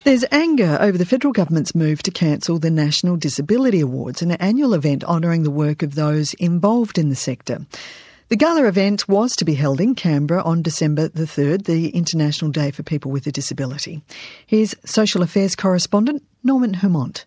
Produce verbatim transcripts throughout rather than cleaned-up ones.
There's anger over the federal government's move to cancel the National Disability Awards, an annual event honouring the work of those involved in the sector. The gala event was to be held in Canberra on December the third, the International Day for People with a Disability. Here's Social Affairs correspondent Norman Hermont.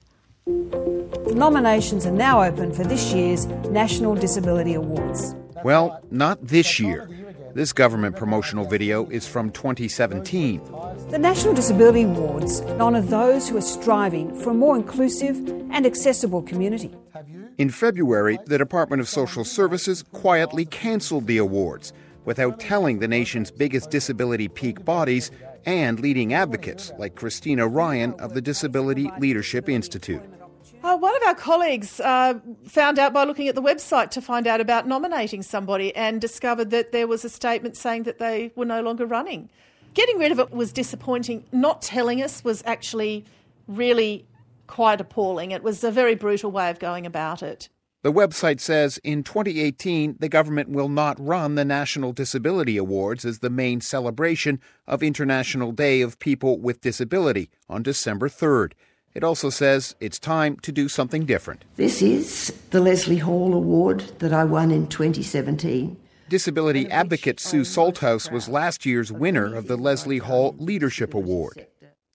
The nominations are now open for this year's National Disability Awards. Well, not this year. This government promotional video is from twenty seventeen. The National Disability Awards honour those who are striving for a more inclusive and accessible community. In February, the Department of Social Services quietly cancelled the awards without telling the nation's biggest disability peak bodies and leading advocates like Christina Ryan of the Disability Leadership Institute. Uh, one of our colleagues uh, found out by looking at the website to find out about nominating somebody and discovered that there was a statement saying that they were no longer running. Getting rid of it was disappointing. Not telling us was actually really quite appalling. It was a very brutal way of going about it. The website says in twenty eighteen, the government will not run the National Disability Awards as the main celebration of International Day of People with Disability on December third. It also says it's time to do something different. This is the Leslie Hall Award that I won in twenty seventeen. Disability advocate Sue Salthouse was last year's winner of the Leslie Hall Leadership Award.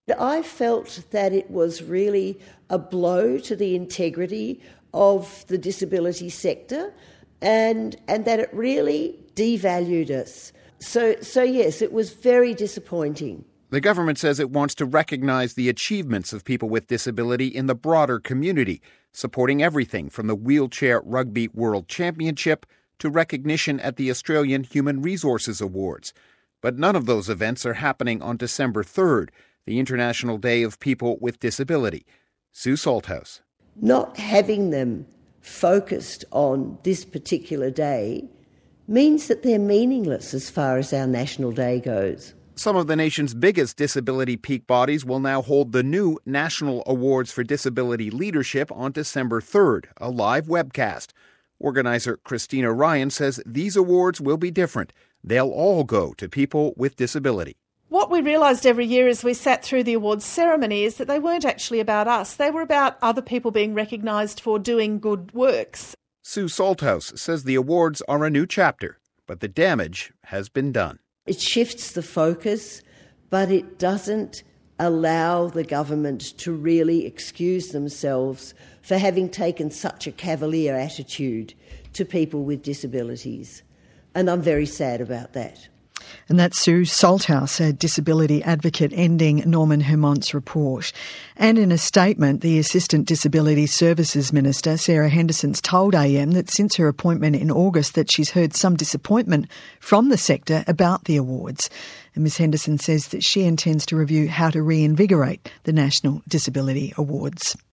I felt that it was really a blow to the integrity of the disability sector and and that it really devalued us. So, so yes, it was very disappointing. The government says it wants to recognize the achievements of people with disability in the broader community, supporting everything from the Wheelchair Rugby World Championship to recognition at the Australian Human Resources Awards. But none of those events are happening on December third, the International Day of People with Disability. Sue Salthouse. Not having them focused on this particular day means that they're meaningless as far as our National Day goes. Some of the nation's biggest disability peak bodies will now hold the new National Awards for Disability Leadership on December third, a live webcast. Organizer Christina Ryan says these awards will be different. They'll all go to people with disability. What we realised every year as we sat through the awards ceremony is that they weren't actually about us. They were about other people being recognised for doing good works. Sue Salthouse says the awards are a new chapter, but the damage has been done. It shifts the focus, but it doesn't allow the government to really excuse themselves for having taken such a cavalier attitude to people with disabilities. And I'm very sad about that. And that's Sue Salthouse, a disability advocate, ending Norman Hermont's report. And in a statement, the Assistant Disability Services Minister, Sarah Henderson's told A M that since her appointment in August that she's heard some disappointment from the sector about the awards. And Ms Henderson says that she intends to review how to reinvigorate the National Disability Awards.